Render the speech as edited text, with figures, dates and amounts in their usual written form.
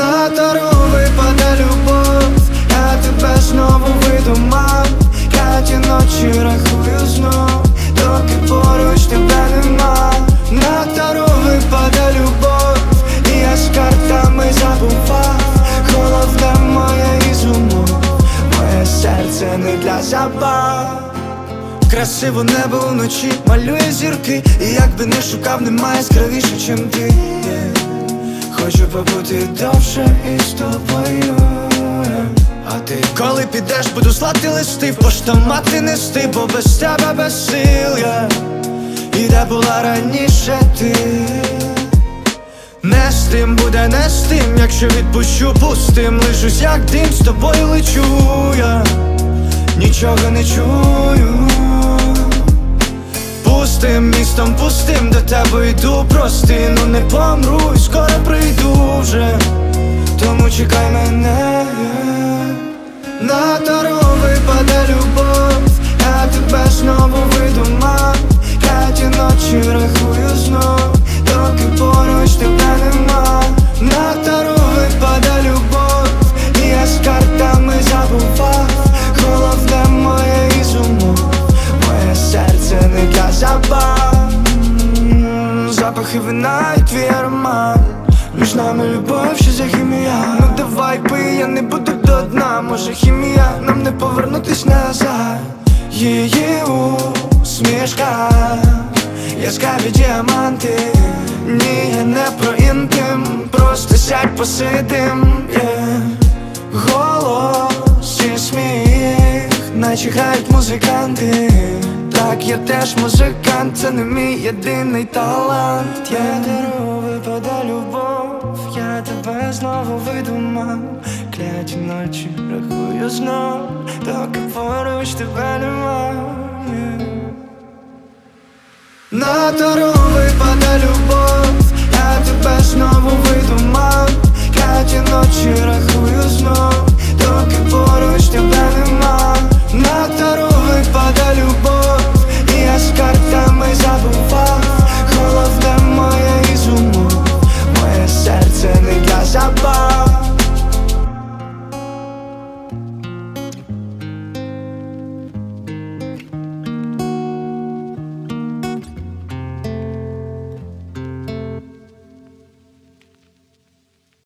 На тару випаде любов, я тебе знову видумав. Кляті ночі рахую знов, доки поруч тебе нема. На тару випаде любов, і я з картами забував. Головне моє із умов, моє серце не для забав. Красиво небо вночі малює зірки, і якби не шукав, немає яскравіше, чим ти. Хочу побути довше із тобою. А ти коли підеш, буду слати листи, в поштомати нести, бо без тебе без сил я. І де була раніше ти? Не з тим буде, не з тим, якщо відпущу пустим. Лишусь як дим, з тобою лечу я, нічого не чую. Пустим містом, пустим, до тебе йду прости. Ну не помру і скоро прийду вже, тому чекай мене. На тару випаде любов, я тебе знову видумав. Кляті ночі рахую знов, доки поруч тебе нема. На тару випаде любов, і я з картами забував. Головне моє із умов, моє серце не для забав. Запахи вина і твій аромат, між нами любов, що за хімія. Ну давай пий, я не буду до дна. Може хімія, нам не повернутись назад. Її усмішка, яскраві діаманти. Ні, я не про інтим, просто сядь посидим, Голос і сміх, наче грають музиканти. Так, я теж музикант, це не мій єдиний талант. Я дару випаде любов, я тебе знову видумав. Кляті ночі рахую знов, доки поруч тебе нема. На тару випаде любов, я тебе знову видумав. Кляті ночі рахую знов,